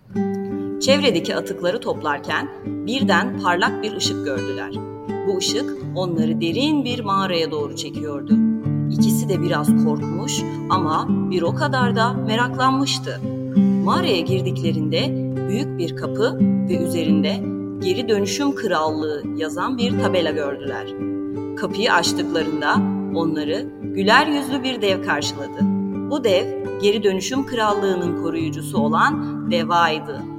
Çevredeki atıkları toplarken birden parlak bir ışık gördüler. Bu ışık onları derin bir mağaraya doğru çekiyordu. İkisi de biraz korkmuş ama bir o kadar da meraklanmıştı. Mağaraya girdiklerinde büyük bir kapı ve üzerinde "Geri Dönüşüm Krallığı" yazan bir tabela gördüler. Kapıyı açtıklarında onları güler yüzlü bir dev karşıladı. Bu dev Geri Dönüşüm Krallığı'nın koruyucusu olan Deva'ydı.